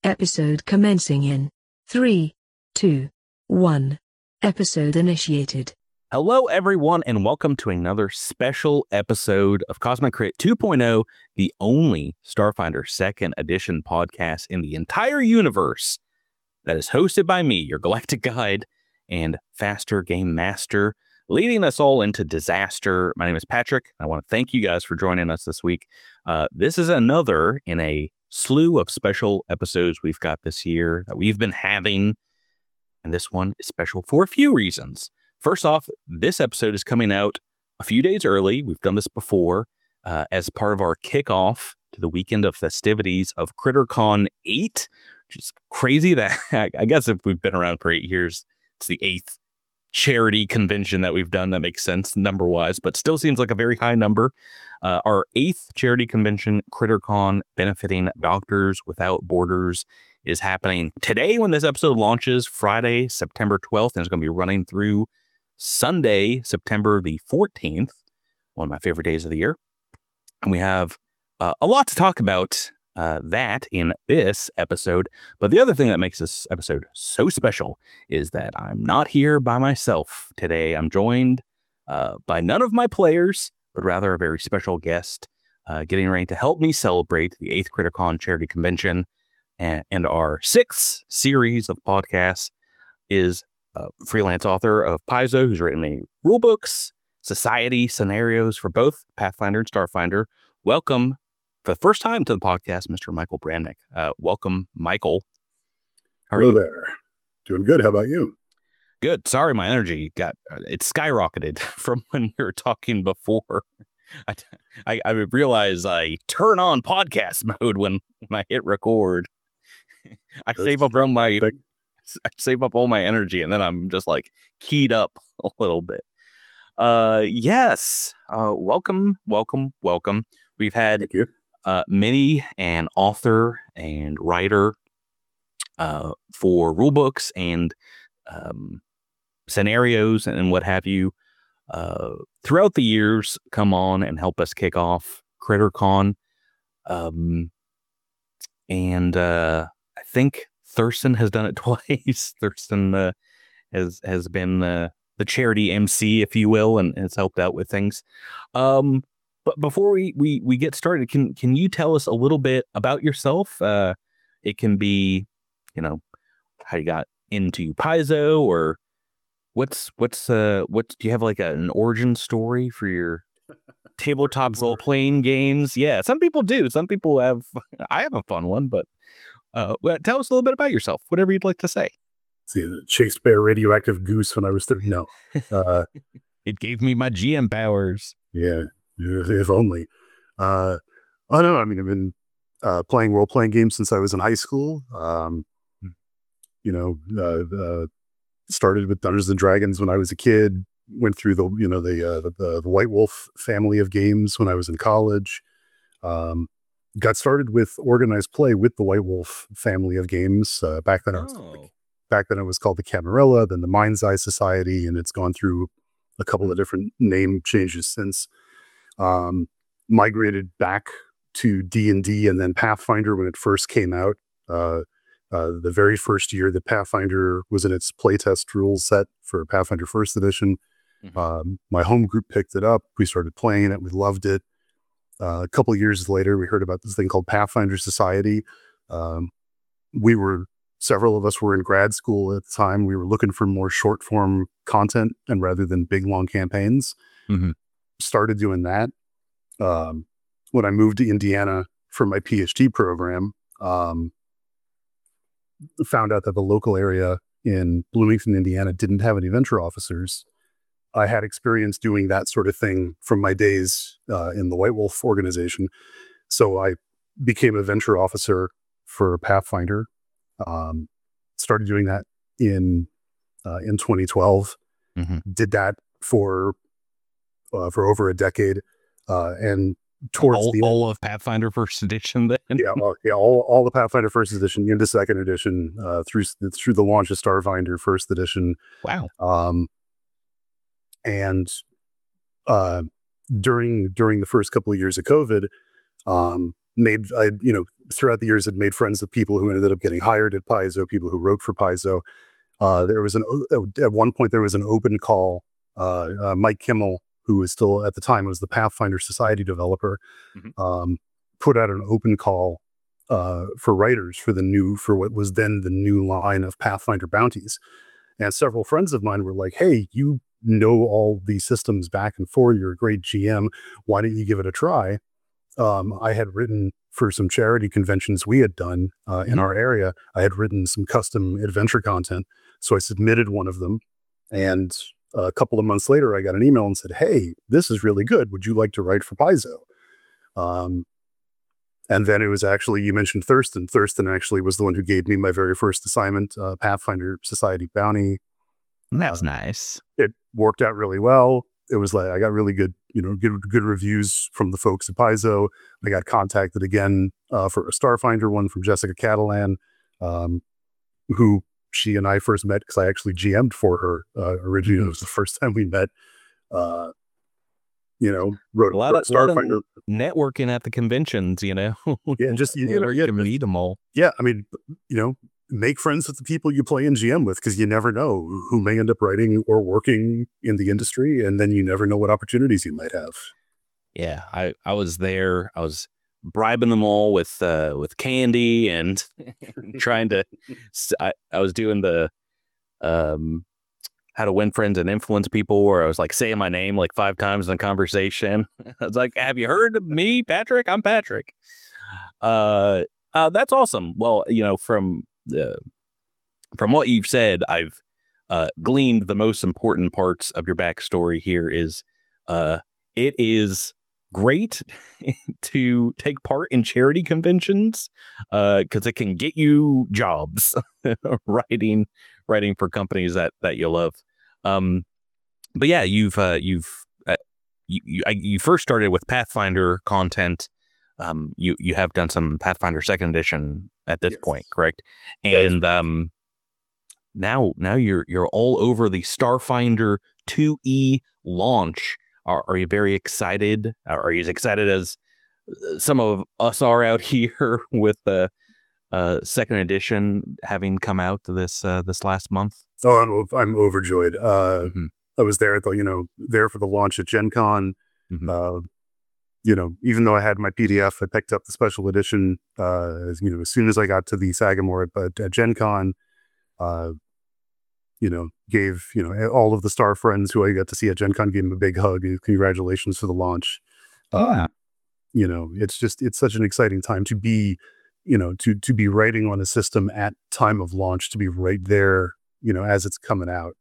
Episode commencing in 3, 2, 1. Episode initiated. Hello, everyone, and welcome to another special episode of Cosmic Crit 2.0, the only Starfinder 2nd Edition podcast in the entire universe that is hosted by me, your galactic guide and faster game master, leading us all into disaster. My name is Patrick. I want to thank you guys for joining us this week. This is another in a slew of special episodes we've got this year that we've been having, and this one is special for a few reasons. First off, this episode is coming out a few days early. We've done this before as part of our kickoff to the weekend of festivities of CritterCon 8, which is crazy that I guess if we've been around for 8 years, it's the 8th charity convention that we've done. That makes sense number-wise, but still seems like a very high number. Our 8th charity convention, CritterCon, benefiting Doctors Without Borders, is happening today when this episode launches, Friday, September 12th, and it's going to be running through Sunday, September the 14th, one of my favorite days of the year. And we have a lot to talk about that in this episode. But the other thing that makes this episode so special is that I'm not here by myself today. I'm joined by none of my players, but rather a very special guest getting ready to help me celebrate the 8th CritterCon charity convention. And our 6th series of podcasts is freelance author of Paizo, who's written many rulebooks, society scenarios for both Pathfinder and Starfinder. Welcome for the first time to the podcast, Mr. Michael Brandnick. Welcome, Michael. Hello there. Doing good. How about you? Good. Sorry, my energy it skyrocketed from when we were talking before. I realize I turn on podcast mode when I hit record. I save up all my energy, and then I'm just like keyed up a little bit. Yes. Welcome. We've had many an author and writer for rulebooks and scenarios and what have you throughout the years come on and help us kick off CritterCon. And I think Thurston has done it twice. Thurston has been the charity MC, if you will, and has helped out with things. But before we get started, can you tell us a little bit about yourself? It can be, how you got into Paizo, or what do you have, like an origin story for your tabletop role playing games? Yeah, some people do. Some people have. I have a fun one, but tell us a little bit about yourself. Whatever you'd like to say. See, chased by a radioactive goose when I was 30. No, it gave me my GM powers. Yeah, if only. I don't know. I mean, I've been playing role playing games since I was in high school. Started with Dungeons and Dragons when I was a kid. Went through the White Wolf family of games when I was in college. Got started with organized play with the White Wolf family of games. Back then it was called the Camarilla, then the Mind's Eye Society, and it's gone through a couple of different name changes since. Migrated back to D&D and then Pathfinder when it first came out. The very first year that Pathfinder was in its playtest rules set for Pathfinder First Edition. My home group picked it up. We started playing it. We loved it. A couple of years later, we heard about this thing called Pathfinder Society. Several of us were in grad school at the time. We were looking for more short form content and rather than big, long campaigns. Started doing that. When I moved to Indiana for my PhD program, found out that the local area in Bloomington, Indiana didn't have any venture officers. I had experience doing that sort of thing from my days in the White Wolf organization. So I became a venture officer for Pathfinder. Started doing that in 2012. Did that for over a decade. And towards all of Pathfinder First Edition then? all the Pathfinder First Edition into Second Edition through the launch of Starfinder First Edition. Wow. And during the first couple of years of COVID, throughout the years had made friends with people who ended up getting hired at Paizo, people who wrote for Paizo. At one point there was an open call. Mike Kimmel, who was still at the time was the Pathfinder Society developer, put out an open call for writers for what was then the new line of Pathfinder bounties. And several friends of mine were like, "Hey, you know all these systems back and forth. You're a great GM. Why don't you give it a try?" I had written for some charity conventions we had done in our area. I had written some custom adventure content. So I submitted one of them. And a couple of months later, I got an email and said, "Hey, this is really good. Would you like to write for Paizo?" And then it was actually, you mentioned Thurston. Thurston actually was the one who gave me my very first assignment, Pathfinder Society bounty. That was nice. It worked out really well. It was like, I got really good reviews from the folks at Paizo. I got contacted again for a Starfinder one from Jessica Catalan, who she and I first met because I actually GM'd for her originally. It was the first time we met. Wrote a lot of Starfinder networking at the conventions, Yeah, and just you can meet them all. Yeah, I mean, make friends with the people you play in GM with, because you never know who may end up writing or working in the industry, and then you never know what opportunities you might have. Yeah, I was there. I was bribing them all with candy and trying to. I was doing the how to win friends and influence people, where I was like saying my name like 5 times in a conversation. I was like, "Have you heard of me, Patrick? I'm Patrick." That's awesome. Well, from what you've said, I've gleaned the most important parts of your backstory here is it is great to take part in charity conventions because it can get you jobs writing for companies that you love. But yeah, you first started with Pathfinder content. You have done some Pathfinder 2nd edition at this point, correct? And now you're all over the Starfinder 2E launch. Are you very excited? Are you as excited as some of us are out here with the 2nd edition having come out this last month? Oh, I'm overjoyed. I was there there for the launch at Gen Con. Even though I had my PDF, I picked up the special edition as soon as I got to the Sagamore. But at Gen Con, gave all of the Star friends who I got to see at Gen Con, gave them a big hug. Congratulations for the launch. It's such an exciting time to be, to be writing on a system at time of launch, to be right there, as it's coming out.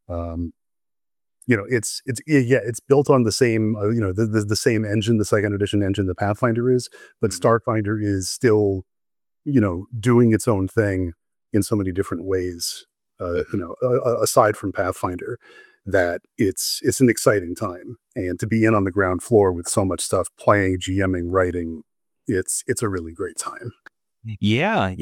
It's built on the same, the same engine, the 2nd edition engine the Pathfinder is, but Starfinder is still, doing its own thing in so many different ways, aside from Pathfinder, that it's an exciting time. And to be in on the ground floor with so much stuff, playing, GMing, writing, it's a really great time. Yeah.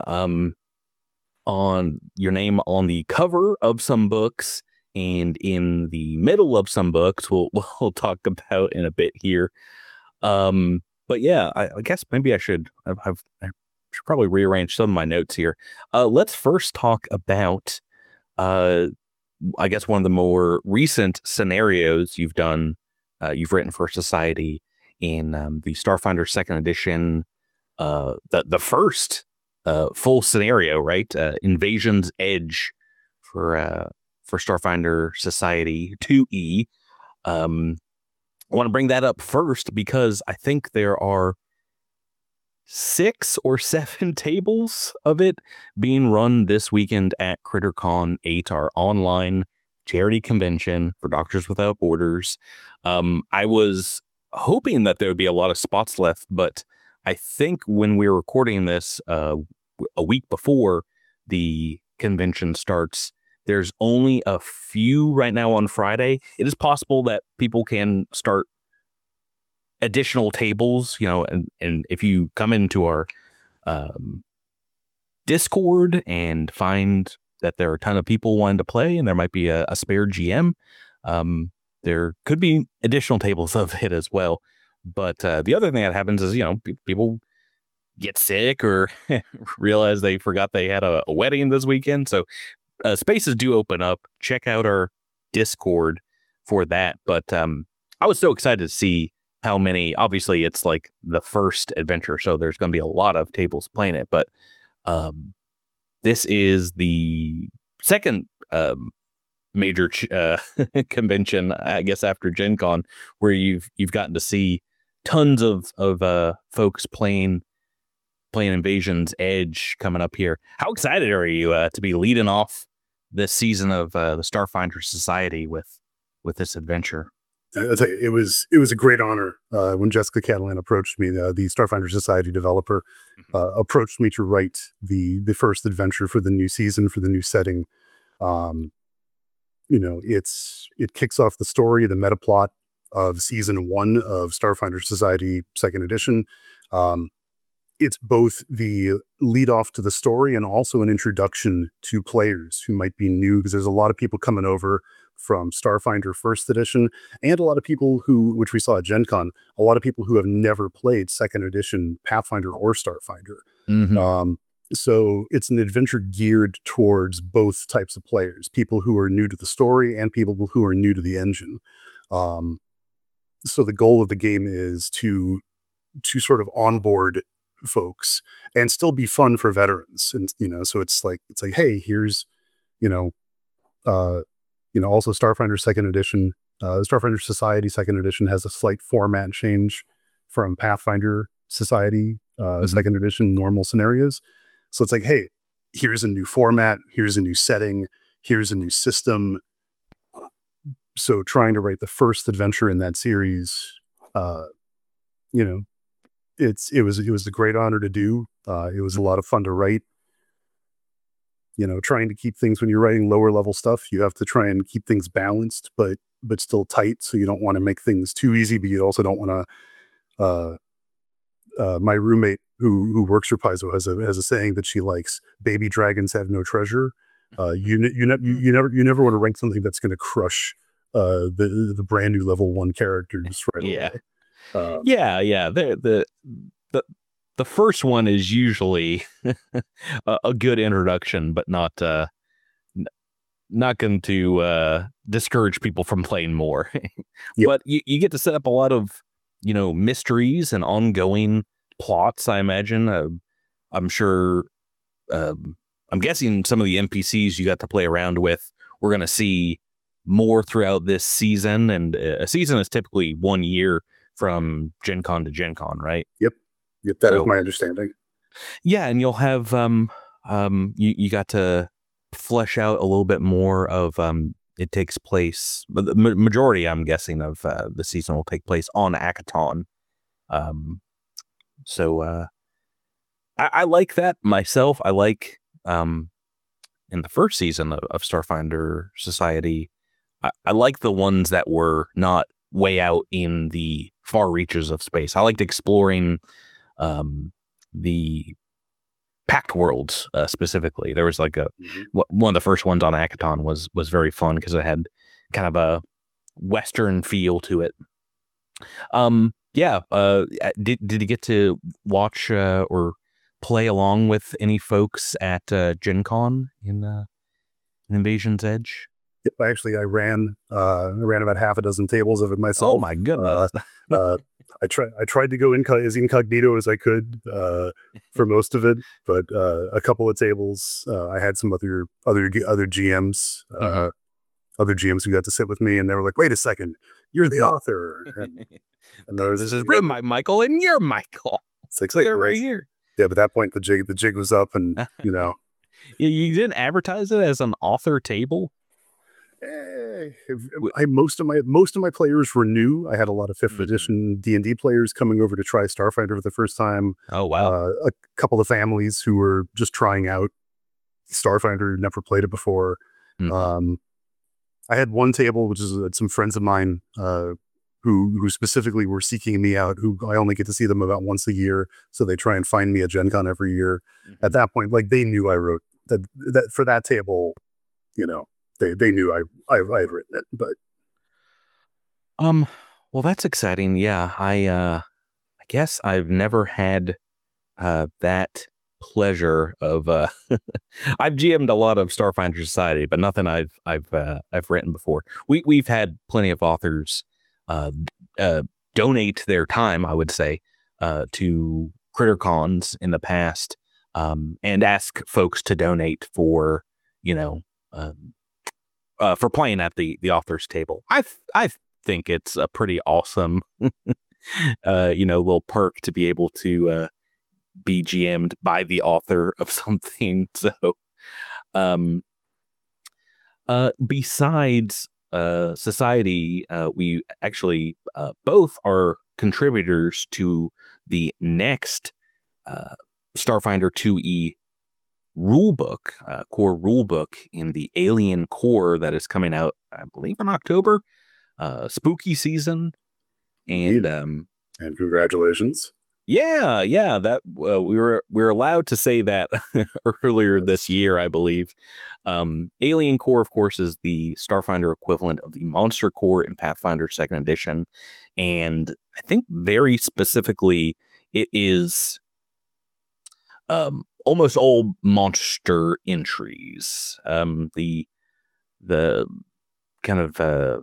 On your name on the cover of some books and in the middle of some books, we'll talk about in a bit here. But yeah, I guess maybe I should probably rearrange some of my notes here. Let's first talk about, I guess, one of the more recent scenarios you've done. You've written for Society in the Starfinder 2nd edition, the first full scenario, right? Invasion's Edge for Starfinder Society 2E. I want to bring that up first because I think there are 6 or 7 tables of it being run this weekend at CritterCon 8, our online charity convention for Doctors Without Borders. I was hoping that there would be a lot of spots left, but I think when we're recording this a week before the convention starts, there's only a few right now on Friday. It is possible that people can start additional tables, and if you come into our Discord and find that there are a ton of people wanting to play and there might be a spare GM, there could be additional tables of it as well. But the other thing that happens is, people get sick or realize they forgot they had a wedding this weekend. So spaces do open up. Check out our Discord for that. But I was so excited to see how many. Obviously, it's like the first adventure, so there's going to be a lot of tables playing it. But this is the second major convention, I guess, after Gen Con, where you've gotten to see tons of folks playing Invasion's Edge coming up here. How excited are you to be leading off this season of the Starfinder Society with this adventure? I'll tell you, it was a great honor when Jessica Catalan approached me, the Starfinder Society developer, approached me to write the first adventure for the new season, for the new setting. It kicks off the story, the meta plot of season 1 of Starfinder Society 2nd edition. It's both the lead off to the story and also an introduction to players who might be new, because there's a lot of people coming over from Starfinder 1st edition, and a lot of people who, which we saw at Gen Con, a lot of people who have never played 2nd edition Pathfinder or Starfinder. Mm-hmm. So it's an adventure geared towards both types of players, people who are new to the story and people who are new to the engine. So the goal of the game is to sort of onboard folks and still be fun for veterans. And, so it's like, hey, here's, also Starfinder 2nd edition, Starfinder Society 2nd edition has a slight format change from Pathfinder Society 2nd edition normal scenarios. So it's like, hey, here's a new format, here's a new setting, here's a new system. So trying to write the first adventure in that series, it was a great honor to do. It was a lot of fun to write. Trying to keep things, when you're writing lower level stuff, you have to try and keep things balanced, but still tight. So you don't want to make things too easy, but you also don't want to. My roommate who works for Paizo has a saying that she likes: "Baby dragons have no treasure." You never want to write something that's going to crush the brand new level 1 characters right away. Yeah. The first one is usually a good introduction, but not going to discourage people from playing more. Yep. But you get to set up a lot of mysteries and ongoing plots, I imagine. I'm sure. I'm guessing some of the NPCs you got to play around with, we're going to see more throughout this season. And a season is typically 1 year from Gen Con to Gen Con, right? Yep, that is my understanding. Yeah, and you'll have you got to flesh out a little bit more of it takes place, but the majority, I'm guessing, of the season will take place on Akaton. So I like that myself. I like in the first season of Starfinder Society, I like the ones that were not way out in the far reaches of space. I liked exploring the Pact Worlds specifically. There was like one of the first ones on Akaton was very fun because it had kind of a Western feel to it. Did you get to watch or play along with any folks at Gen Con in Invasion's Edge? Yep, I ran about half a dozen tables of it myself. Oh my goodness! I tried to go as incognito as I could for most of it, but a couple of tables I had some other GMs, other GMs who got to sit with me, and they were like, "Wait a second, you're the author." And this is written Michael, and you're Michael. It's like they're right here. Yeah, but at that point the jig was up, and you didn't advertise it as an author table. Most of my players were new. I had a lot of 5th edition D&D players coming over to try Starfinder for the first time. Oh wow! A couple of families who were just trying out Starfinder, never played it before. I had one table, which is some friends of mine who specifically were seeking me out. Who I only get to see them about once a year, so they try and find me at Gen Con every year. At that point, like, they knew I wrote that for that table. They knew I had written it, but Well, that's exciting. Yeah, I guess I've never had that pleasure of I've GM'd a lot of Starfinder Society, but nothing I've written before. We've had plenty of authors uh, uh, donate their time, I would say, to CritterCons in the past, and ask folks to donate for, you know, um, for playing at the author's table. I think it's a pretty awesome, little perk to be able to be GM'd by the author of something. So, um, besides society, we actually both are contributors to the next uh, Starfinder 2E rulebook, core rulebook in the Alien Core that is coming out, I believe, in October. Spooky season, and And congratulations. yeah, that we were allowed to say that earlier this year, I believe. Alien Core, of course, is the Starfinder equivalent of the Monster Core in Pathfinder Second Edition, and I think very specifically, it is almost all monster entries. The kind of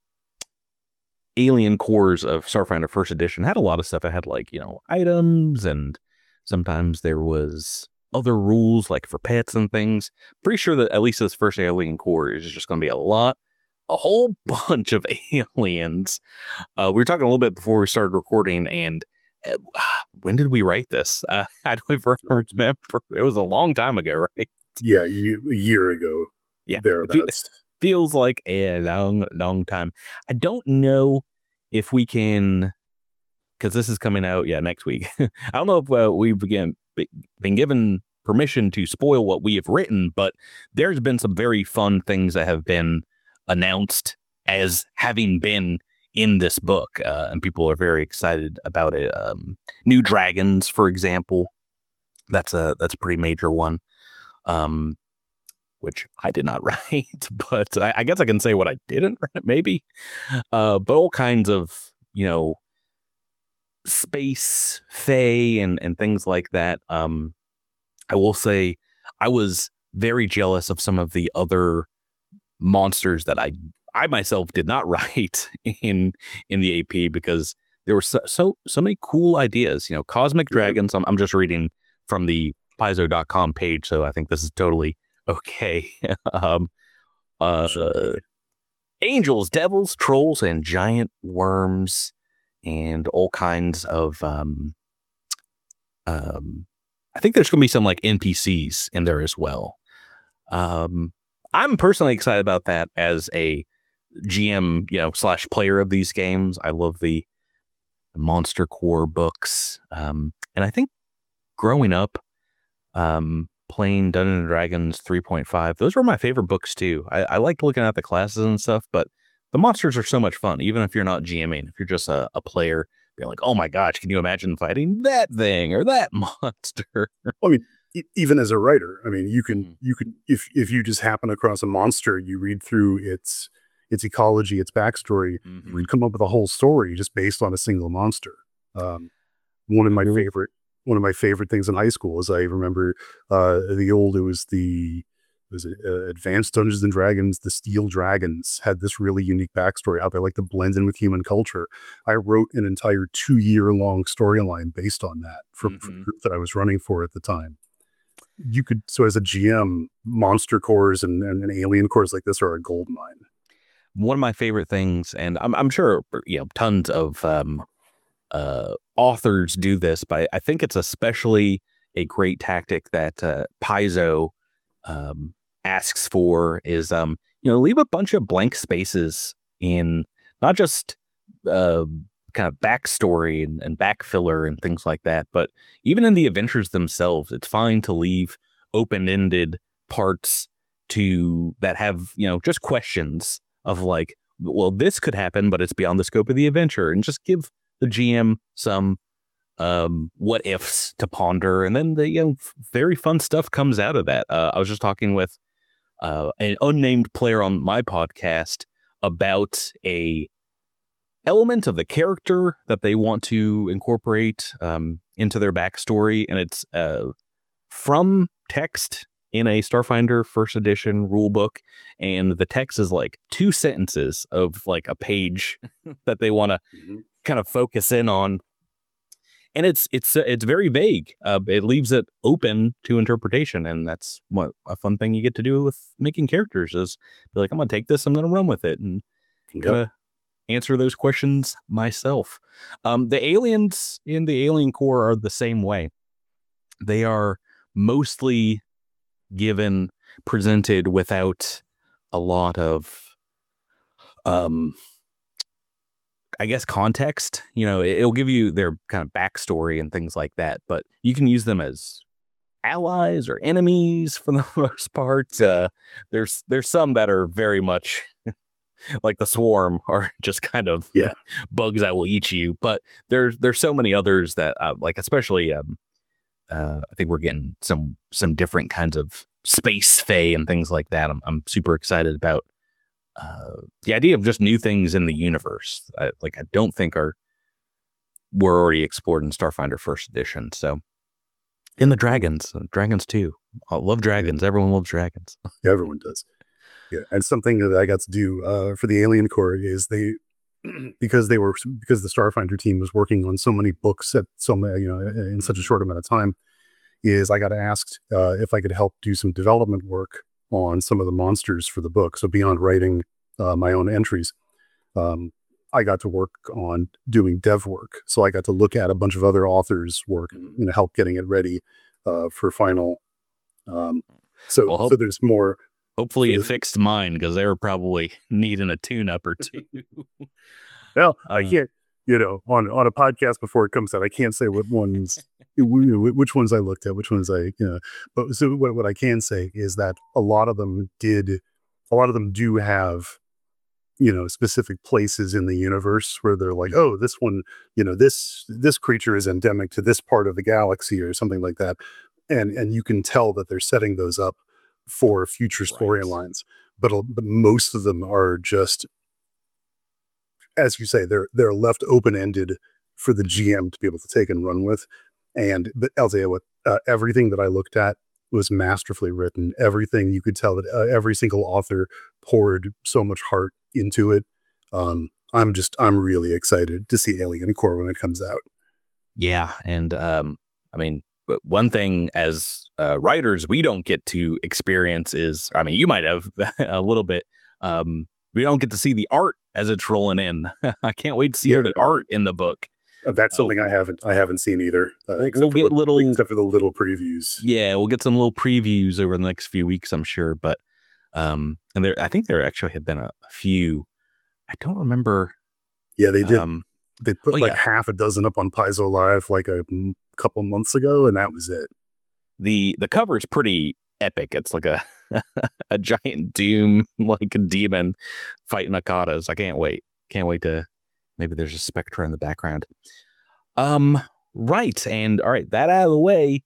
Alien Cores of Starfinder First Edition had a lot of stuff. It had like, items, and sometimes there was other rules like for pets and things. Pretty sure that at least this first Alien Core is just going to be a whole bunch of aliens. We were talking a little bit before we started recording, and when did we write this? I don't even remember. It was a long time ago, right? Yeah, a year ago. Yeah. Thereabouts. Feels like a long time. I don't know if we can, because this is coming out next week. I don't know if we've been given permission to spoil what we have written, but there's been some very fun things that have been announced as having been in this book, and people are very excited about it. New dragons, for example, that's a pretty major one. Which I did not write, but I guess I can say what I didn't write, maybe. But all kinds of, space, fae, and things like that. I will say I was very jealous of some of the other monsters that I myself did not write in the AP, because there were so many cool ideas. Cosmic dragons. I'm just reading from the Paizo.com page, so I think this is totally okay. Angels, devils, trolls, and giant worms, and all kinds of I think there's going to be some like NPCs in there as well. I'm personally excited about that as a GM, slash player of these games. I love the Monster Core books, and I think growing up, playing Dungeons and Dragons 3.5, those were my favorite books too. I liked looking at the classes and stuff, but the monsters are so much fun, even if you're not GMing. If you're just a player, you're like, oh my gosh, can you imagine fighting that thing or that monster? I mean, even as a writer, I mean, you can if you just happen across a monster, you read through its ecology, its backstory, you'd come up with a whole story just based on a single monster. One of my favorite things in high school is I remember Advanced Dungeons and Dragons. The Steel Dragons had this really unique backstory, how they like to blend in with human culture. I wrote an entire 2-year-long storyline based on that for the group that I was running for at the time. So as a GM, monster cores and alien cores like this are a gold mine. One of my favorite things, and I'm sure tons of authors do this, but I think it's especially a great tactic that Paizo asks for is leave a bunch of blank spaces in not just kind of backstory and back filler and things like that, but even in the adventures themselves. It's fine to leave open-ended parts that have just questions of like, well, this could happen, but it's beyond the scope of the adventure, and just give the GM some what ifs to ponder, and then the very fun stuff comes out of that. I was just talking with an unnamed player on my podcast about a element of the character that they want to incorporate into their backstory, and it's from text in a Starfinder first edition rule book, and the text is like 2 sentences of like a page that they want to kind of focus in on, and it's very vague. It leaves it open to interpretation, and that's what a fun thing you get to do with making characters is be like, I'm gonna take this, I'm gonna run with it, and kind of answer those questions myself. The aliens in the Alien Core are the same way. They are mostly presented without a lot of, I guess, context. You know, it'll give you their kind of backstory and things like that, but you can use them as allies or enemies for the most part. There's some that are very much like the Swarm are just kind of bugs that will eat you, but there's so many others that like, especially I think we're getting some different kinds of space fae and things like that. I'm super excited about the idea of just new things in the universe. I don't think were already explored in Starfinder first edition. So in the dragons too. I love dragons. Everyone loves dragons. Yeah, everyone does. Yeah, and something that I got to do for the Alien Core is because the Starfinder team was working on so many books in such a short amount of time, is I got asked if I could help do some development work on some of the monsters for the book. So beyond writing my own entries, I got to work on doing dev work. So I got to look at a bunch of other authors' work and help getting it ready for final. So there's more. Hopefully you fixed mine, because they were probably needing a tune-up or two. Well, I can't, on a podcast before it comes out, I can't say which ones I looked at, which ones but so what I can say is that a lot of them do have, specific places in the universe where they're like, oh, this one, this creature is endemic to this part of the galaxy or something like that. And you can tell that they're setting those up for future storylines, but most of them are just, as you say, they're left open-ended for the GM to be able to take and run with. But I'll tell you what, everything that I looked at was masterfully written. Everything, you could tell that every single author poured so much heart into it. I'm really excited to see Alien Core when it comes out. Yeah, and but one thing as writers we don't get to experience is, you might have a little bit, we don't get to see the art as it's rolling in. I can't wait to see the art in the book. That's something I haven't seen either. Except for the little previews. Yeah, we'll get some little previews over the next few weeks, I'm sure. But and I think there actually had been a few. I don't remember. Yeah, they did. They put half a dozen up on Paizo Live like a couple months ago, and that was it. The cover is pretty epic. It's like a giant doom, like a demon fighting Akatas. I can't wait to, maybe there's a Spectra in the background. Right. And all right, that out of the way,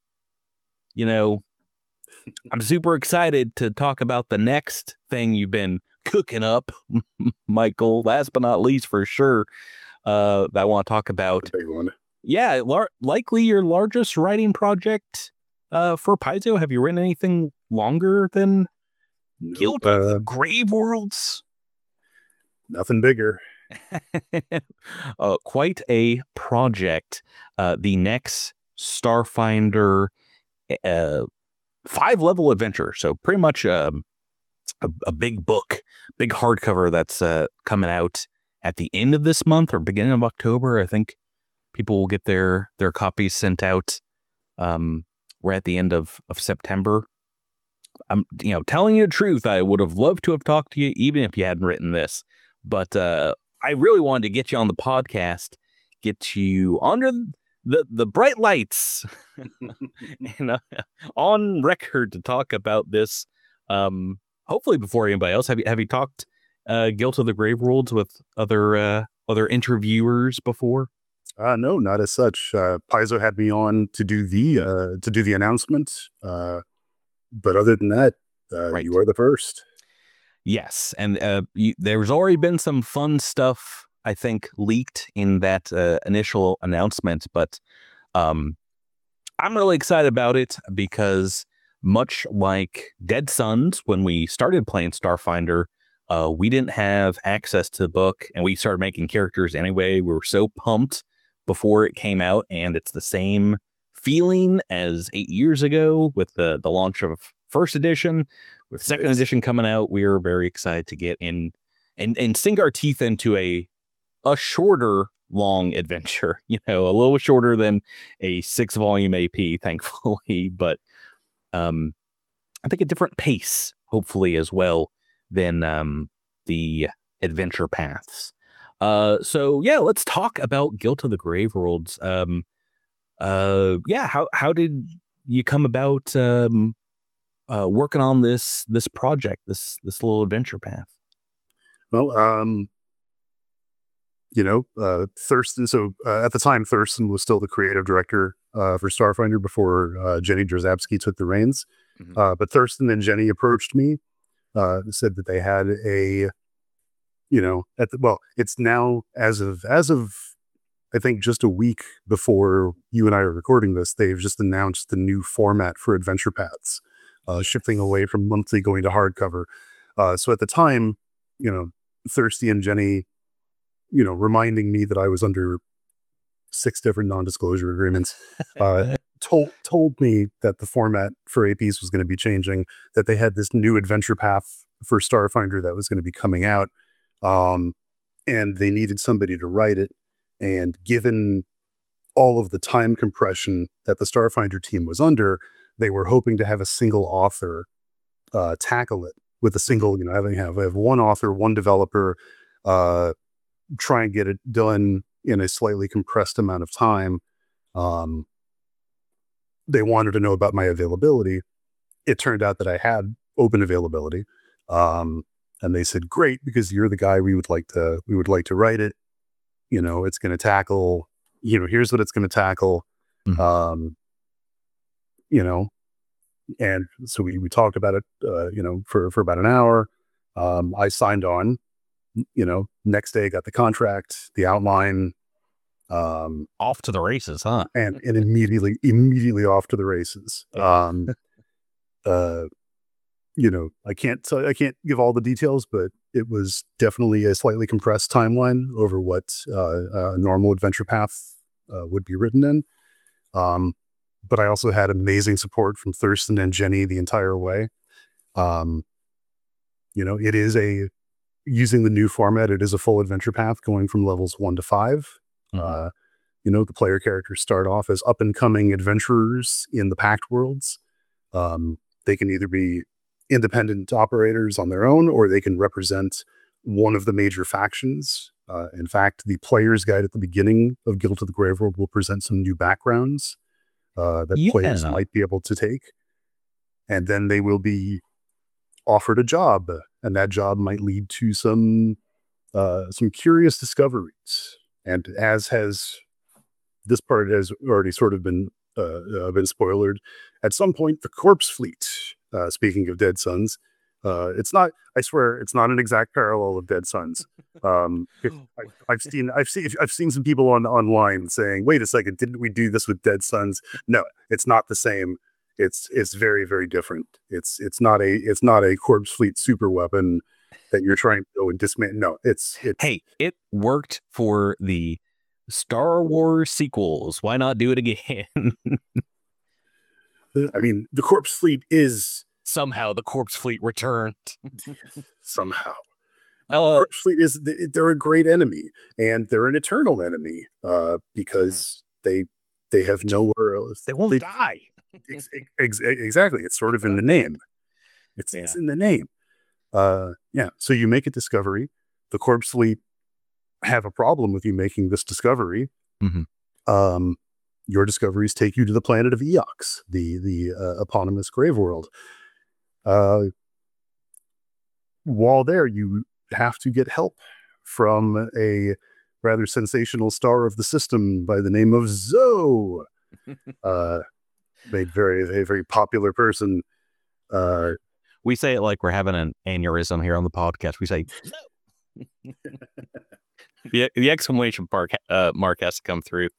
I'm super excited to talk about the next thing you've been cooking up, Michael. Last but not least, for sure, that I want to talk about. Big one. Yeah, likely your largest writing project for Paizo. Have you written anything longer than Guild of Grave Worlds? Nothing bigger. Quite a project. The next Starfinder 5-level adventure. So pretty much a big book, big hardcover that's coming out at the end of this month or beginning of October. I think people will get their copies sent out. We're at the end of September. I'm telling you the truth, I would have loved to have talked to you even if you hadn't written this, but I really wanted to get you on the podcast, get you under the bright lights and on record to talk about this. Hopefully before anybody else. Have you talked Guild of the Grave Worlds with other interviewers before? No, not as such. Paizo had me on to do the announcement, but other than that, you are the first. Yes, and there's already been some fun stuff I think, leaked in that initial announcement, but I'm really excited about it because much like Dead Suns, when we started playing Starfinder, we didn't have access to the book, and we started making characters anyway. We were so pumped before it came out, and it's the same feeling as 8 years ago with the launch of first edition. With second edition coming out, we are very excited to get in and sink our teeth into a shorter long adventure, a little shorter than a 6-volume AP, thankfully, but I think a different pace, hopefully, as well than the adventure paths. So yeah, let's talk about Guild of the Grave Worlds. How did you come about working on this project, this little adventure path? Well, Thurston. So at the time, Thurston was still the creative director for Starfinder before Jenny Drzabski took the reins. Mm-hmm. But Thurston and Jenny approached me, said that they had it's now as of I think just a week before you and I are recording this, they've just announced the new format for adventure paths, shifting away from monthly going to hardcover. So at the time, Thirsty and Jenny, reminding me that I was under 6 different non-disclosure agreements, told me that the format for APs was going to be changing, that they had this new adventure path for Starfinder that was going to be coming out, and they needed somebody to write it. And given all of the time compression that the Starfinder team was under, they were hoping to have a single author tackle it with a single, have one author, one developer, try and get it done in a slightly compressed amount of time. They wanted to know about my availability. It turned out that I had open availability. And they said, great, because you're the guy we would like to write it. It's going to tackle, here's what it's going to tackle. Mm-hmm. And so we talked about it, for about an hour. I signed on, next day, got the contract, the outline, off to the races, huh? And immediately off to the races. I can't give all the details, but it was definitely a slightly compressed timeline over what a normal adventure path would be written in. But I also had amazing support from Thurston and Jenny the entire way. It is using the new format, it is a full adventure path going from levels 1 to 5. Mm-hmm. The player characters start off as up and coming adventurers in the Pact Worlds. They can either be independent operators on their own, or they can represent one of the major factions. In fact, the player's guide at the beginning of Guild of the Grave World will present some new backgrounds that players might be able to take. And then they will be offered a job, and that job might lead to some curious discoveries. And as this part has already sort of been spoilered, at some point the Corpse Fleet, speaking of Dead Suns, it's not, I swear, it's not an exact parallel of Dead Suns. I've seen some people online saying, wait a second, didn't we do this with Dead Suns? No, it's not the same. It's very, very different. It's not a Corpse Fleet super weapon that you're trying to go and dismantle. No, hey, it worked for the Star Wars sequels. Why not do it again? I mean, the Corpse Fleet is somehow the Corpse Fleet returned. Somehow. Corpse Fleet they're a great enemy, and they're an eternal enemy because they have nowhere else. They won't die. Exactly. It's sort of in the name. It's in the name. So you make a discovery. The Corpse Fleet have a problem with you making this discovery. Mm-hmm. Your discoveries take you to the planet of Eox, the eponymous grave world. While there, you have to get help from a rather sensational star of the system by the name of Zoe. Made a very popular person. We say it like we're having an aneurysm here on the podcast. We say, The exclamation mark has to come through.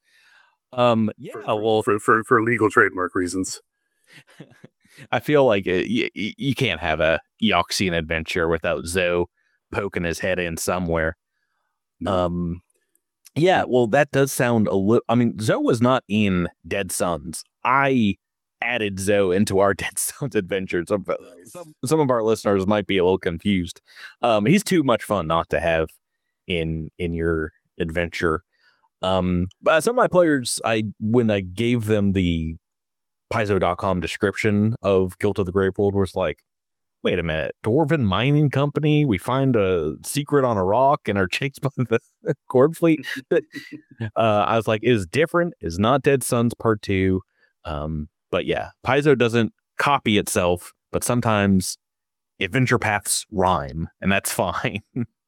For legal trademark reasons. I feel like you can't have a Eoxian adventure without Zoe poking his head in somewhere. No. Yeah, well, that does sound a little. I mean, Zoe was not in Dead Sons. I added Zoe into our Dead Sons adventure. Some of our listeners might be a little confused. He's too much fun not to have in your adventure. But some of my players, when I gave them the Paizo.com description of Guilt of the Graveworld, was like, wait a minute, Dwarven mining company, we find a secret on a rock and are chased by the Cord Fleet. I was like, it is different. It's not Dead Sons Part 2. But yeah, Paizo doesn't copy itself, but sometimes adventure paths rhyme, and that's fine.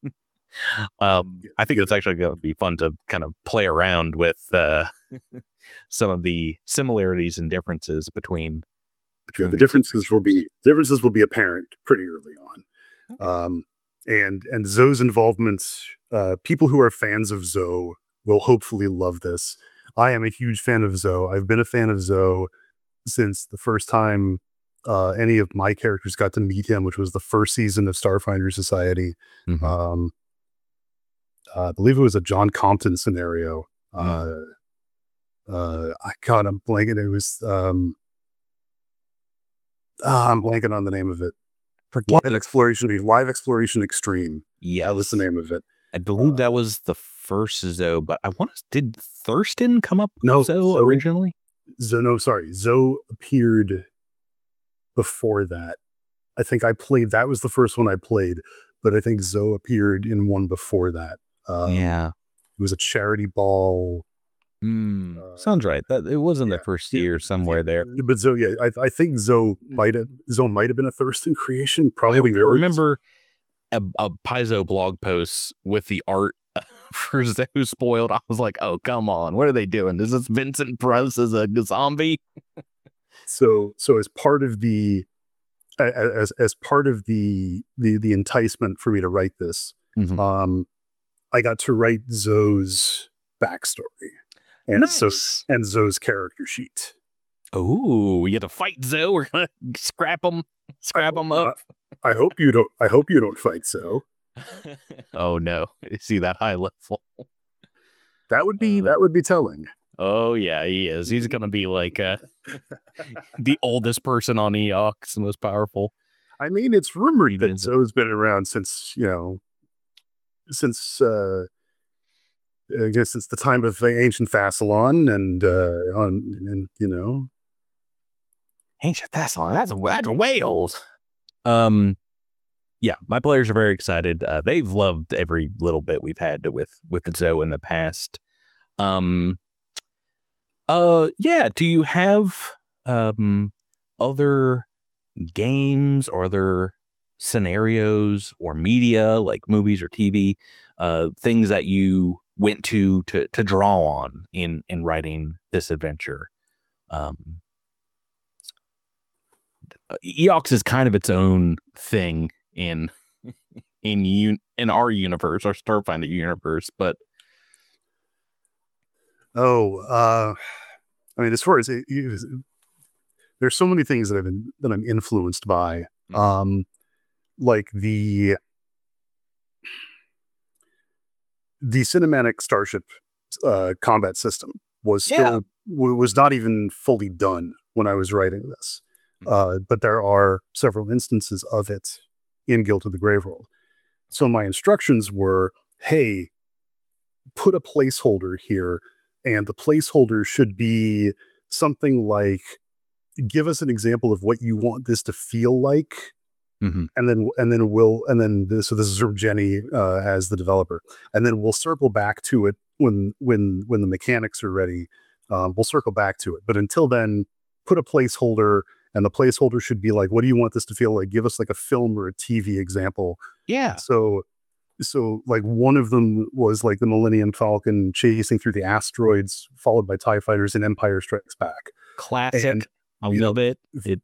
I think it's actually going to be fun to kind of play around with some of the similarities and differences between the differences will be apparent pretty early on. And Zoe's involvement, people who are fans of Zoe will hopefully love this. I am a huge fan of Zoe. I've been a fan of Zoe since the first time any of my characters got to meet him, which was the first season of Starfinder Society. Mm-hmm. I believe it was a John Compton scenario. I'm blanking. It was I'm blanking on the name of it. Live Exploration Extreme. Yeah, that was the name of it. I believe that was the first Zoe, but did Thurston come up with Zoe originally? Zoe appeared before that. I think that was the first one I played, but I think Zoe appeared in one before that. Yeah. It was a charity ball. Sounds right. That it wasn't the first year somewhere there. But Zoe, I think Zoe might have been a Thurston creation. Probably. I remember a Paizo blog post with the art for Zoe spoiled. I was like, oh, come on. What are they doing? Is this Vincent Price as a zombie? So as part of the the enticement for me to write this, mm-hmm. I got to write Zoe's backstory and Zoe's character sheet. Oh, we get to fight Zoe. We're gonna scrap them up. I hope you don't fight Zoe. Oh no! Is he that high level? That would be telling. Oh yeah, he is. He's gonna be like the oldest person on Eox, the most powerful. I mean, it's rumored that Zoe's been around since I guess since the time of ancient Thassalon and ancient Thassalon. That's Wales. Yeah, my players are very excited. They've loved every little bit we've had with Zoe in the past. Yeah. Do you have other games or other scenarios or media like movies or TV, things that you went to draw on in writing this adventure? Eox is kind of its own thing in our universe, our Starfinder universe, but I mean, as far as there's so many things that I'm influenced by, like the cinematic starship combat system was not even fully done when I was writing this. But there are several instances of it in Guilt of the Graveworld. So my instructions were, hey, put a placeholder here, and the placeholder should be something like, give us an example of what you want this to feel like. Mm-hmm. So this is from Jenny as the developer, and then we'll circle back to it when the mechanics are ready. We'll circle back to it, but until then, put a placeholder. And the placeholder should be like, what do you want this to feel like? Give us like a film or a TV example. Yeah. So like one of them was like the Millennium Falcon chasing through the asteroids, followed by TIE fighters in Empire Strikes Back. Classic. And, I love it.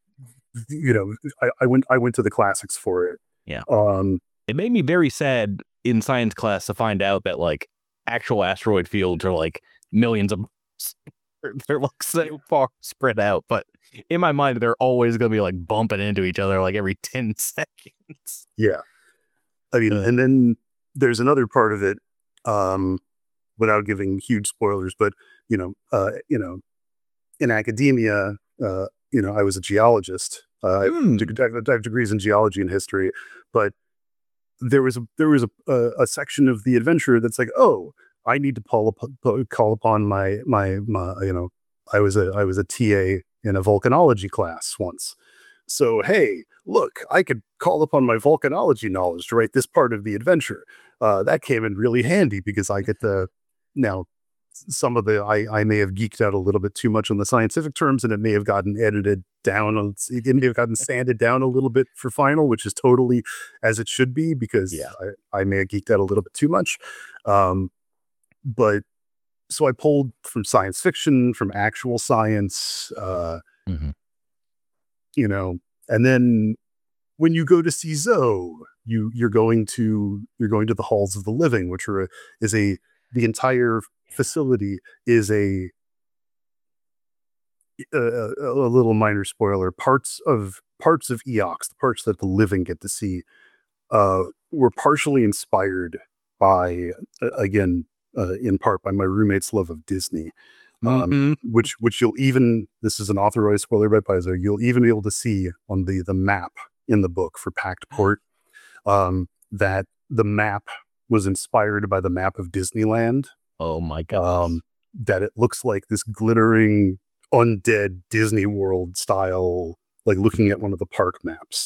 I went to the classics for it. Yeah. It made me very sad in science class to find out that like actual asteroid fields are like millions of miles. They're like so far spread out, but in my mind, they're always going to be like bumping into each other like every 10 seconds. Yeah. I mean, and then there's another part of it, without giving huge spoilers, but, in academia, I was a geologist. I have degrees in geology and history, but there was a section of the adventure that's like, oh, I need to call upon my I was a TA in a volcanology class once. So, hey, look, I could call upon my volcanology knowledge to write this part of the adventure. That came in really handy because I get to now some of I may have geeked out a little bit too much on the scientific terms, and it may have gotten edited down. It may have gotten sanded down a little bit for final, which is totally as it should be because I may have geeked out a little bit too much. But so I pulled from science fiction, from actual science, and then when you go to see Zoe, you're going to the halls of the living, which the entire facility is a little minor spoiler. Parts of Eox, the parts that the living get to see, were partially inspired by, again, in part by my roommate's love of Disney. Which this is an authorized spoiler by Paizo, you'll even be able to see on the map in the book for Pact Port, that the map was inspired by the map of Disneyland. Oh my God. That it looks like this glittering undead Disney World style, like looking at one of the park maps.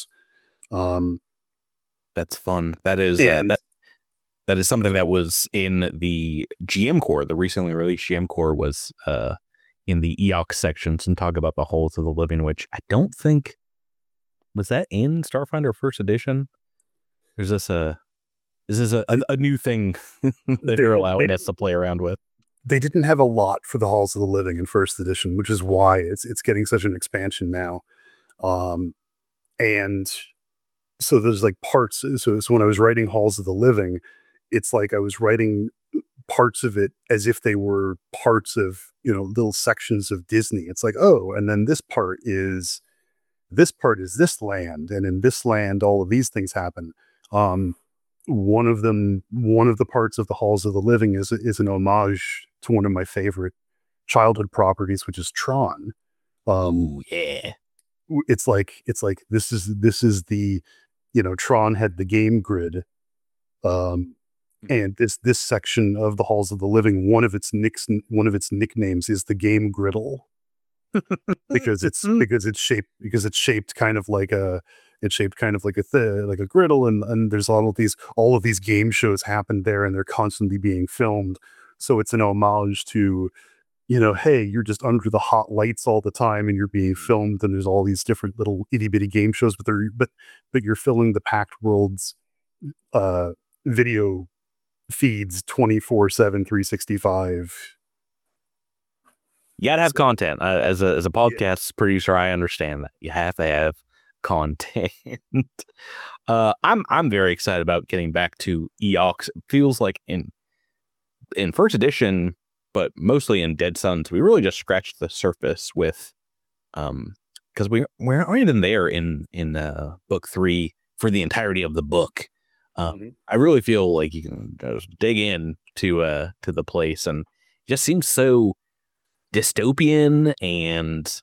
That's fun. That is that is something that was in the GM Core. The recently released GM Core was in the Eox sections and talk about the halls of the living, which I don't think was that in Starfinder First Edition. Is this a new thing that they're allowing us to play around with? They didn't have a lot for the halls of the living in First Edition, which is why it's getting such an expansion now. And so there's like parts. So when I was writing Halls of the Living, it's like I was writing parts of it as if they were parts of, little sections of Disney. It's like, oh, and then this part is this land, and in this land all of these things happen. One of the parts of the Halls of the Living is an homage to one of my favorite childhood properties, which is Tron. Yeah. It's like this is the, Tron had the game grid. And this section of the Halls of the Living, one of its nicknames is the Game Griddle, because it's shaped kind of like a griddle, and there's all of these game shows happen there, and they're constantly being filmed. So it's an homage to, hey, you're just under the hot lights all the time, and you're being filmed, and there's all these different little itty bitty game shows, but you're filling the Pact World's video feeds 24/7, 365. You gotta have content. As a podcast producer, I understand that you have to have content. I'm very excited about getting back to Eox. It feels like in First Edition, but mostly in Dead Suns, we really just scratched the surface with, because we aren't even there in book 3 for the entirety of the book. I really feel like you can just dig in to the place, and it just seems so dystopian, and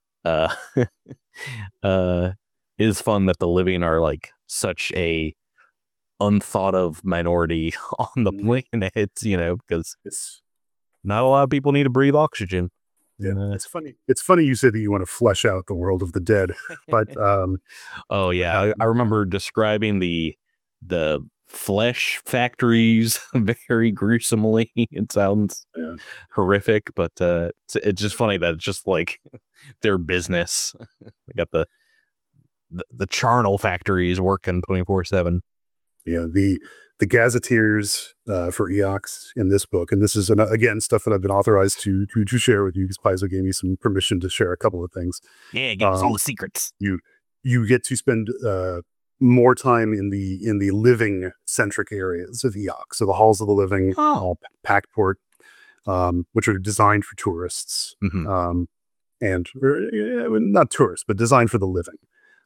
it is fun that the living are like such a unthought of minority on the planet, because it's not a lot of people need to breathe oxygen. Yeah, it's funny. It's funny you say that you want to flesh out the world of the dead, but oh yeah, I remember describing the flesh factories very gruesomely. It sounds horrific, but it's just funny that it's just like their business. They got the charnel factories working 24/7. Yeah, the gazetteers for Eox in this book, and this is again stuff that I've been authorized to share with you, because Paizo gave me some permission to share a couple of things. Yeah, give us all the secrets. You get to spend more time in the living centric areas of Eox. So the halls of the living, Packport, which are designed for tourists, and not tourists, but designed for the living.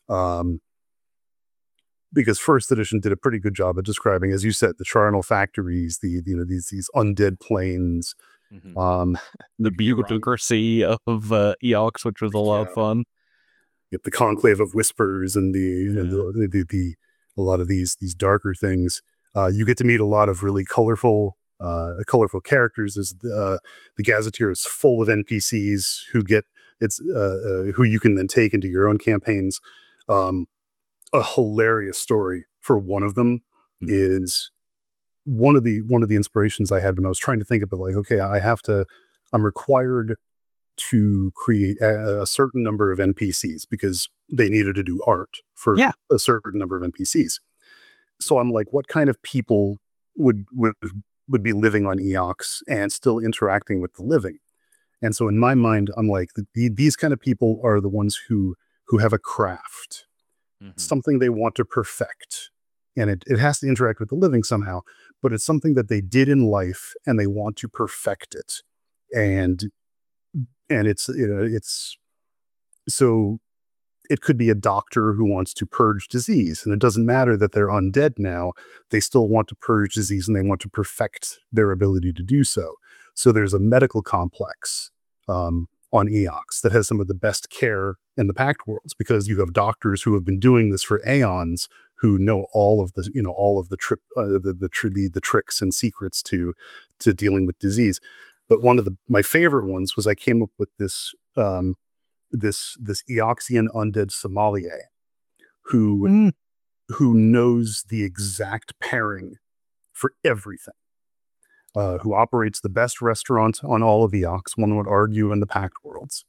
Because first edition did a pretty good job of describing, as you said, the charnel factories, these undead plains, the bureaucracy of Eox, which was a lot of fun. The Conclave of Whispers and the a lot of these darker things. You get to meet a lot of really colorful characters. As the Gazetteer is full of NPCs who you can then take into your own campaigns. A hilarious story for one of them is one of the inspirations I had when I was trying to think of it, like, okay, I'm required to create a certain number of NPCs because they needed to do art for a certain number of NPCs. So I'm like, what kind of people would be living on Eox and still interacting with the living? And so in my mind, I'm like, these kind of people are the ones who have a craft, something they want to perfect. And it has to interact with the living somehow, but it's something that they did in life and they want to perfect it. And it's so it could be a doctor who wants to purge disease, and it doesn't matter that they're undead now. They still want to purge disease and they want to perfect their ability to do so. So there's a medical complex on Eox that has some of the best care in the Pact Worlds, because you have doctors who have been doing this for aeons, who know all of the tricks and secrets to dealing with disease. But one of my favorite ones was I came up with this Eoxian undead sommelier who knows the exact pairing for everything. Who operates the best restaurant on all of Eox, one would argue, in the Pact Worlds.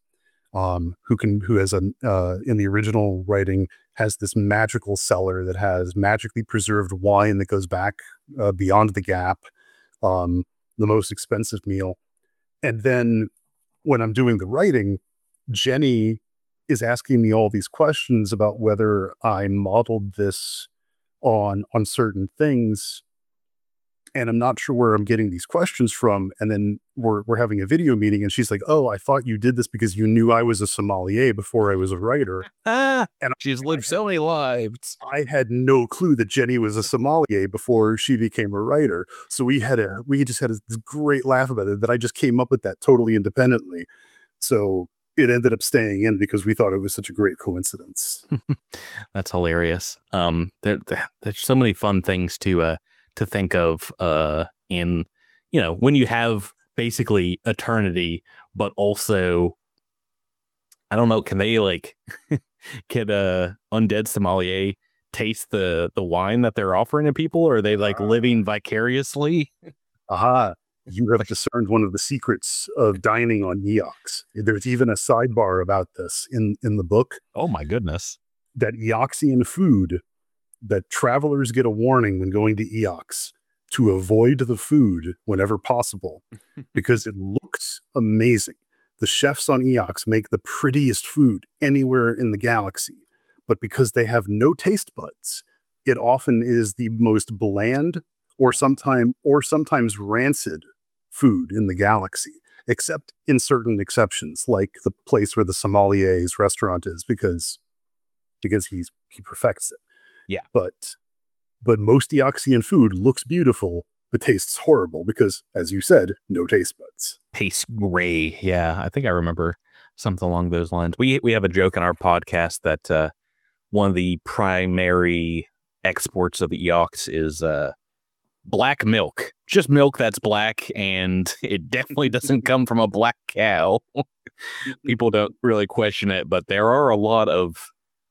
Who has in the original writing has this magical cellar that has magically preserved wine that goes back beyond the gap, the most expensive meal. And then when I'm doing the writing, Jenny is asking me all these questions about whether I modeled this on certain things. And I'm not sure where I'm getting these questions from. And then we're having a video meeting and she's like, "Oh, I thought you did this because you knew I was a sommelier before I was a writer." And she's lived so many lives. I had no clue that Jenny was a sommelier before she became a writer. So we just had this great laugh about it, that I just came up with that totally independently. So it ended up staying in because we thought it was such a great coincidence. That's hilarious. There's so many fun things to think of in, when you have basically eternity, but also, I don't know, can they can a undead sommelier taste the wine that they're offering to people, or are they living vicariously? You have discerned one of the secrets of dining on Eox. There's even a sidebar about this in the book. Oh my goodness. That Eoxian food, that travelers get a warning when going to Eox to avoid the food whenever possible, because it looks amazing. The chefs on Eox make the prettiest food anywhere in the galaxy, but because they have no taste buds, it often is the most bland or sometimes rancid food in the galaxy, except in certain exceptions, like the place where the sommelier's restaurant is, because he perfects it. Yeah. But most Eoxian food looks beautiful, but tastes horrible because, as you said, no taste buds. Tastes gray. Yeah, I think I remember something along those lines. We have a joke in our podcast that one of the primary exports of Eox is black milk. Just milk that's black, and it definitely doesn't come from a black cow. People don't really question it, but there are a lot of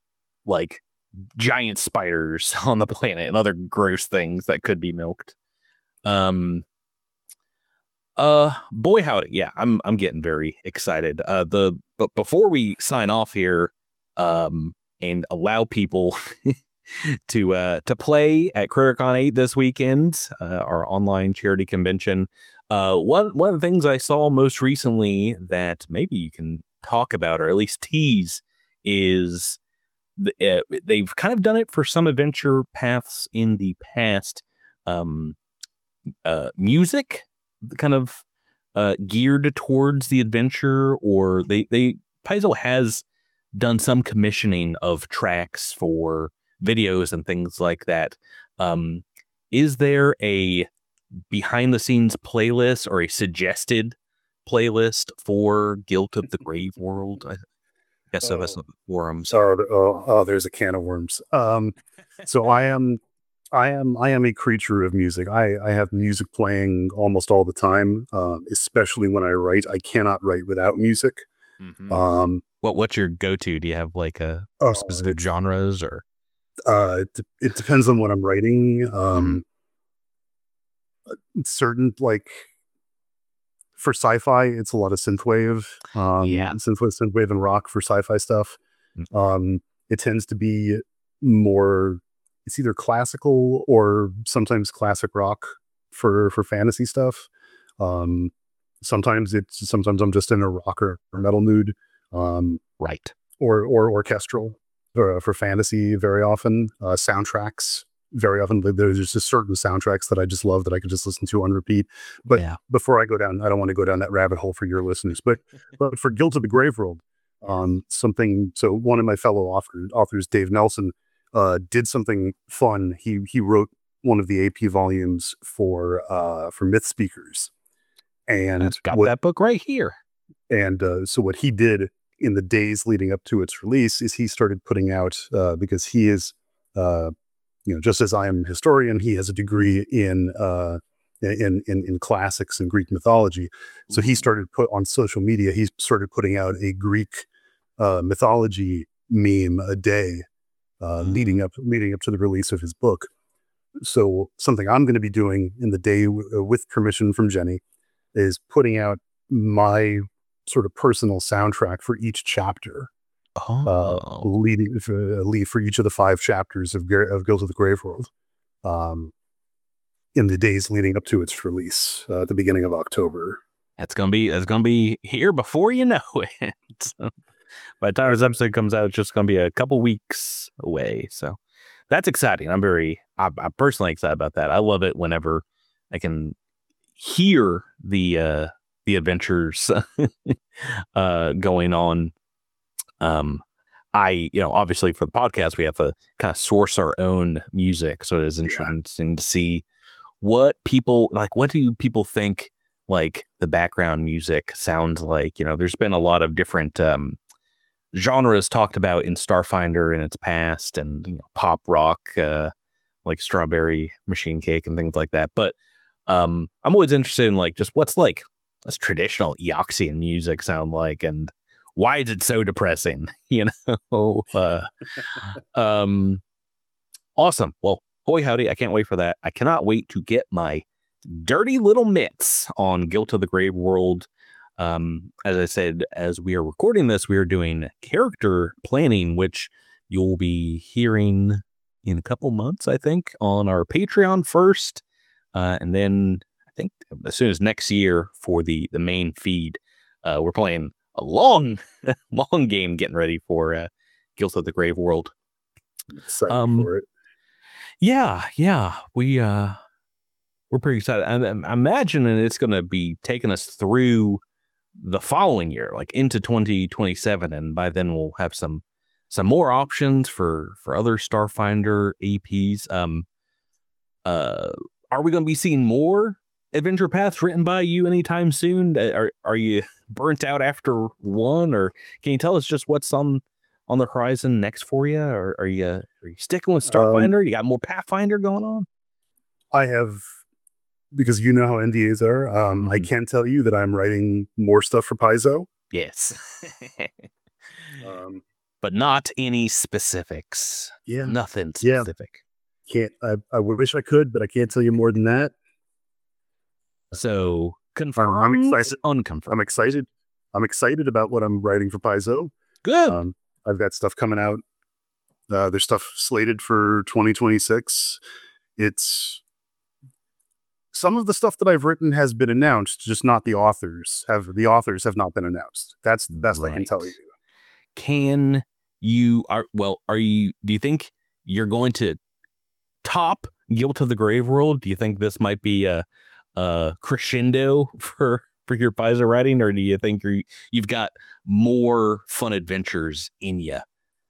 giant spiders on the planet and other gross things that could be milked. Boy howdy. Yeah, I'm getting very excited. But before we sign off here, and allow people to play at CritterCon 8 this weekend, our online charity convention. One of the things I saw most recently that maybe you can talk about, or at least tease, is they've kind of done it for some adventure paths in the past. Music kind of geared towards the adventure, or Paizo has done some commissioning of tracks for videos and things like that. Is there a behind the scenes playlist or a suggested playlist for Guilt of the Grave World? I guess so. That's not the forum. Sorry. There's a can of worms. So I am a creature of music. I have music playing almost all the time, especially when I write. I cannot write without music. Mm-hmm. What's your go-to? Do you have like a specific genres, or? It depends on what I'm writing. Certain, like for sci-fi, it's a lot of synthwave. Synthwave and rock for sci-fi stuff. It tends to be more. It's either classical or sometimes classic rock for fantasy stuff. Sometimes I'm just in a rock or metal mood. Right. Or orchestral for fantasy very often. Soundtracks very often. There's just certain soundtracks that I just love that I could just listen to on repeat. But before I go down, I don't want to go down that rabbit hole for your listeners. But for Guilt of the Grave World, so one of my fellow authors, Dave Nelson, did something fun. He wrote one of the AP volumes for Myth Speakers, and I've got that book right here. And so what he did in the days leading up to its release is he started putting out, because he is, just as I am a historian, he has a degree in classics and Greek mythology. So he started on social media. He started putting out a Greek mythology meme a day. Leading up to the release of his book. So something I'm going to be doing in the day with permission from Jenny is putting out my sort of personal soundtrack for each chapter, leading for each of the 5 chapters of Guilt of the Grave World, in the days leading up to its release at the beginning of October. That's gonna be here before you know it. So, by the time this episode comes out, it's just gonna be a couple weeks away. So that's exciting. I'm personally excited about that. I love it whenever I can hear the adventures going on. Obviously for the podcast, we have to kind of source our own music. So it is interesting to see what people like. What do people think like the background music sounds like? There's been a lot of different genres talked about in Starfinder in its past, and pop rock, like Strawberry Machine Cake and things like that. But I'm always interested in like just what's traditional Eoxian music sound like, and why is it so depressing? Awesome. Well, hoy howdy! I can't wait for that. I cannot wait to get my dirty little mitts on Guilt of the Grave World. As I said, as we are recording this, we are doing character planning, which you'll be hearing in a couple months, I think, on our Patreon first. And then I think as soon as next year for the main feed, we're playing a long game getting ready for Guilt of the Grave World. Excited for it. Yeah. We're pretty excited. I'm imagining it's going to be taking us through the following year, like into 2027, and by then we'll have some more options for other Starfinder APs. Are we going to be seeing more adventure paths written by you anytime soon? Are you burnt out after one, or can you tell us just what's on the horizon next for you? Or are you sticking with Starfinder? You got more Pathfinder going on? I have, because you know how NDAs are. I can tell you that I'm writing more stuff for Paizo. Yes. But not any specifics. Yeah. Nothing specific. Can't. I wish I could, but I can't tell you more than that. So confirmed. I'm excited. Unconfirmed. I'm excited about what I'm writing for Paizo. Good. I've got stuff coming out. There's stuff slated for 2026. Some of the stuff that I've written has been announced, just not the authors. The authors have not been announced. That's the best I can tell you. Can do you think you're going to top Guilt of the Grave World? Do you think this might be a crescendo for your Paizo writing, or do you think you've got more fun adventures in you?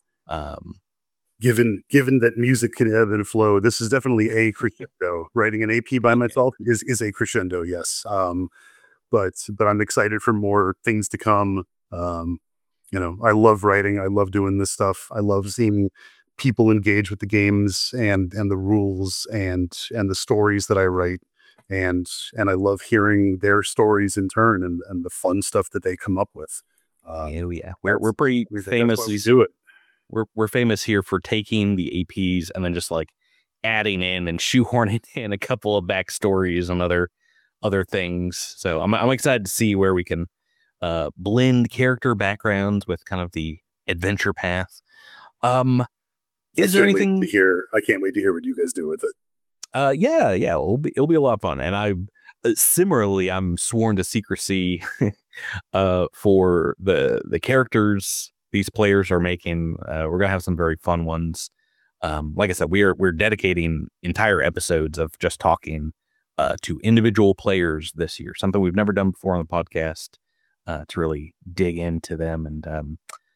Given that music can ebb and flow, this is definitely a crescendo. Writing an AP by myself is a crescendo, yes. But I'm excited for more things to come. I love writing. I love doing this stuff. I love seeing people engage with the games and the rules and the stories that I write. And I love hearing their stories in turn and the fun stuff that they come up with. Yeah. We're pretty famous. We do it. We're famous here for taking the APs and then just like adding in and shoehorning in a couple of backstories and other things. So I'm excited to see where we can blend character backgrounds with kind of the adventure path. Is there anything I can't wait to hear what you guys do with it. Yeah, it'll be a lot of fun. And I'm sworn to secrecy for the characters these players are making. We're gonna have some very fun ones. Like I said, we're dedicating entire episodes of just talking to individual players this year, something we've never done before on the podcast, to really dig into them. And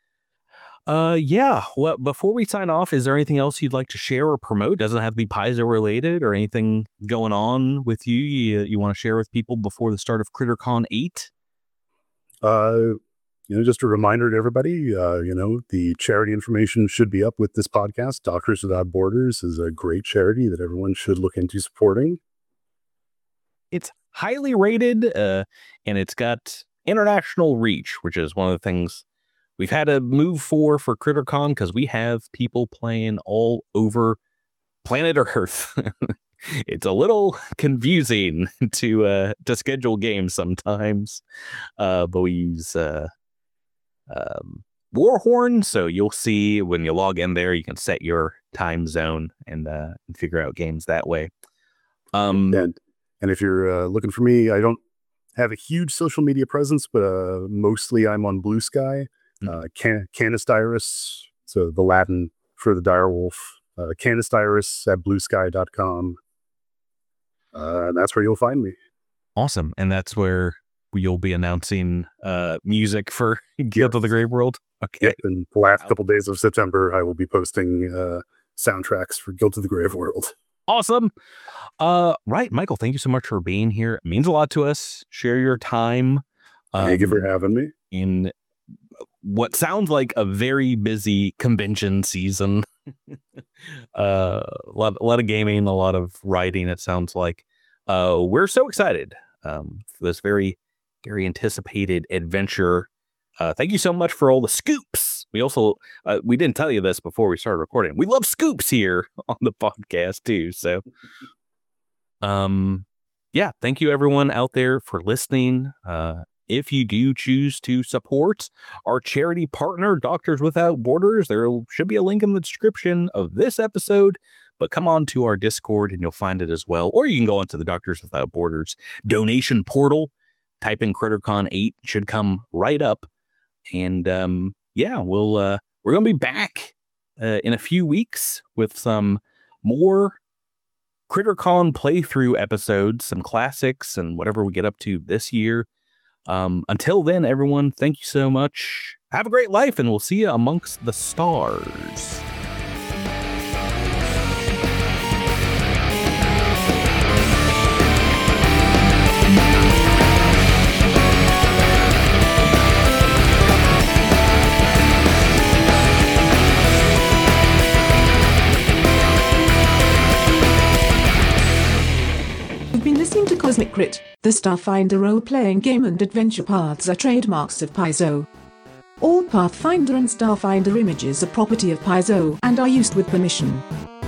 well, before we sign off, is there anything else you'd like to share or promote? Doesn't have to be Paizo related, or anything going on with you want to share with people before the start of CritterCon 8? Just a reminder to everybody, the charity information should be up with this podcast. Doctors Without Borders is a great charity that everyone should look into supporting. It's highly rated, and it's got international reach, which is one of the things we've had to move for CritterCon, because we have people playing all over planet Earth. It's a little confusing to schedule games sometimes, but we use Warhorn, so you'll see when you log in there, you can set your time zone and figure out games that way. And if you're looking for me, I don't have a huge social media presence, but mostly I'm on Blue Sky. Canis Dirus, so the Latin for the direwolf. Canis Dirus at bluesky.com. And that's where you'll find me. Awesome. And that's where you'll be announcing music for Guild of the Grave World. Okay. Yep, and the last couple days of September, I will be posting soundtracks for Guild of the Grave World. Awesome. Right, Michael, thank you so much for being here. It means a lot to us. Share your time. Thank you for having me. In what sounds like a very busy convention season. A lot of gaming, a lot of writing, it sounds like. We're so excited for this very, very anticipated adventure. Thank you so much for all the scoops. We also, we didn't tell you this before we started recording. We love scoops here on the podcast too. So, thank you everyone out there for listening. If you do choose to support our charity partner, Doctors Without Borders, there should be a link in the description of this episode, but come on to our Discord and you'll find it as well. Or you can go onto the Doctors Without Borders donation portal, type in CritterCon 8, should come right up. And we're going to be back in a few weeks with some more CritterCon playthrough episodes, some classics and whatever we get up to this year. Until then, everyone, thank you so much. Have a great life, and we'll see you amongst the stars. Listening to Cosmic Crit, the Starfinder role-playing game and adventure paths are trademarks of Paizo. All Pathfinder and Starfinder images are property of Paizo and are used with permission.